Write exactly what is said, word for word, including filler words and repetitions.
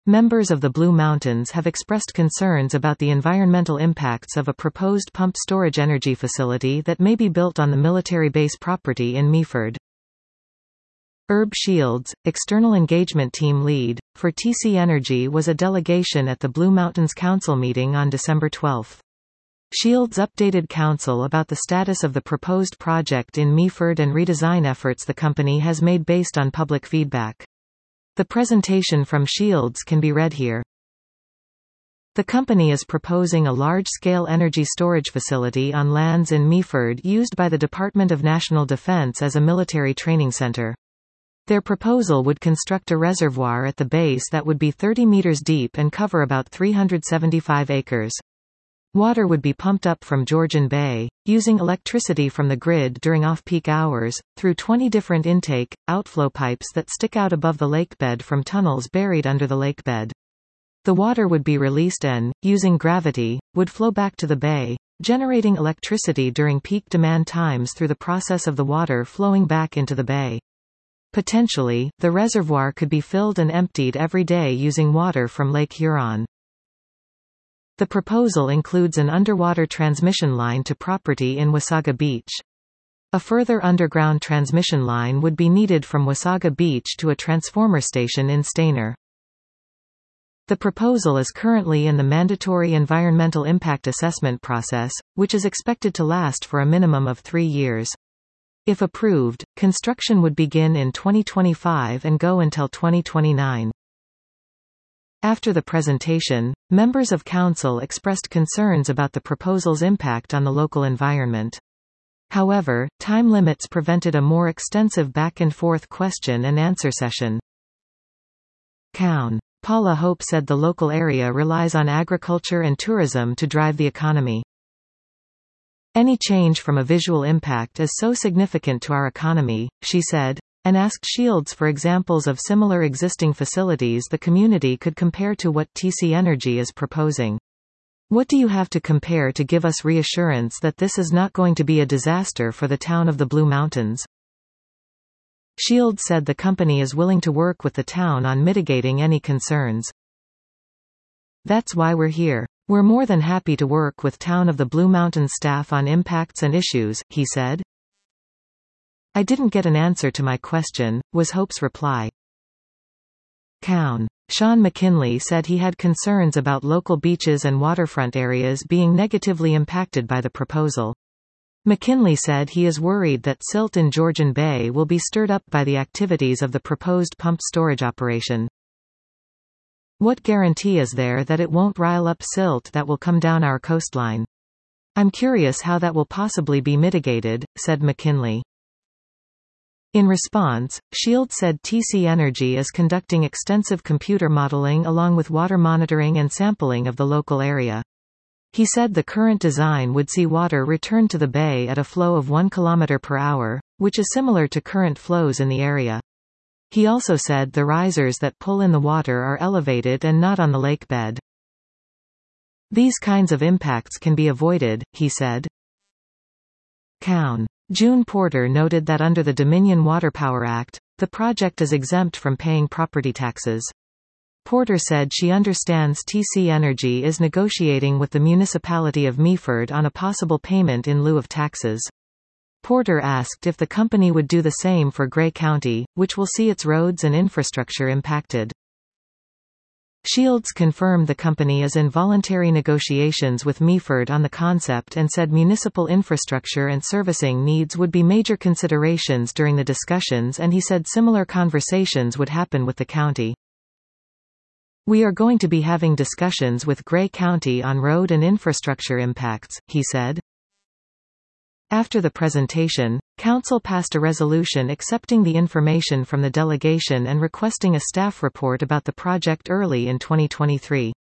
Members of the Blue Mountains have expressed concerns about the environmental impacts of a proposed pumped storage energy facility that may be built on the military base property in Meaford. Herb Shields, External Engagement Team Lead, for T C Energy, was a delegation at the Blue Mountains Council meeting on December twelfth. Shields updated Council about the status of the proposed project in Meaford and redesign efforts the company has made based on public feedback. The presentation from Shields can be read here. The company is proposing a large-scale energy storage facility on lands in Meaford used by the Department of National Defense as a military training center. Their proposal would construct a reservoir at the base that would be thirty meters deep and cover about three hundred seventy-five acres. Water would be pumped up from Georgian Bay, using electricity from the grid during off-peak hours, through twenty different intake, outflow pipes that stick out above the lakebed from tunnels buried under the lakebed. The water would be released and, using gravity, would flow back to the bay, generating electricity during peak demand times through the process of the water flowing back into the bay. Potentially, the reservoir could be filled and emptied every day using water from Lake Huron. The proposal includes an underwater transmission line to property in Wasaga Beach. A further underground transmission line would be needed from Wasaga Beach to a transformer station in Stayner. The proposal is currently in the mandatory environmental impact assessment process, which is expected to last for a minimum of three years. If approved, construction would begin in twenty twenty-five and go until twenty twenty-nine. After the presentation, members of Council expressed concerns about the proposal's impact on the local environment. However, time limits prevented a more extensive back-and-forth question-and-answer session. Cown. Paula Hope said the local area relies on agriculture and tourism to drive the economy. Any change from a visual impact is so significant to our economy, she said, and asked Shields for examples of similar existing facilities the community could compare to what T C Energy is proposing. What do you have to compare to give us reassurance that this is not going to be a disaster for the town of the Blue Mountains? Shields said the company is willing to work with the town on mitigating any concerns. That's why we're here. We're more than happy to work with Town of the Blue Mountains staff on impacts and issues, he said. I didn't get an answer to my question, was Hope's reply. Cown. Sean McKinley said he had concerns about local beaches and waterfront areas being negatively impacted by the proposal. McKinley said he is worried that silt in Georgian Bay will be stirred up by the activities of the proposed pumped storage operation. What guarantee is there that it won't rile up silt that will come down our coastline? I'm curious how that will possibly be mitigated, said McKinley. In response, Shields said T C Energy is conducting extensive computer modeling along with water monitoring and sampling of the local area. He said the current design would see water return to the bay at a flow of one kilometer per hour, which is similar to current flows in the area. He also said the risers that pull in the water are elevated and not on the lake bed. These kinds of impacts can be avoided, he said. Cown. June Porter noted that under the Dominion Water Power Act, the project is exempt from paying property taxes. Porter said she understands T C Energy is negotiating with the municipality of Meaford on a possible payment in lieu of taxes. Porter asked if the company would do the same for Gray County, which will see its roads and infrastructure impacted. Shields confirmed the company is in voluntary negotiations with Meaford on the concept and said municipal infrastructure and servicing needs would be major considerations during the discussions, and he said similar conversations would happen with the county. We are going to be having discussions with Gray County on road and infrastructure impacts, he said. After the presentation, Council passed a resolution accepting the information from the delegation and requesting a staff report about the project early in twenty twenty-three.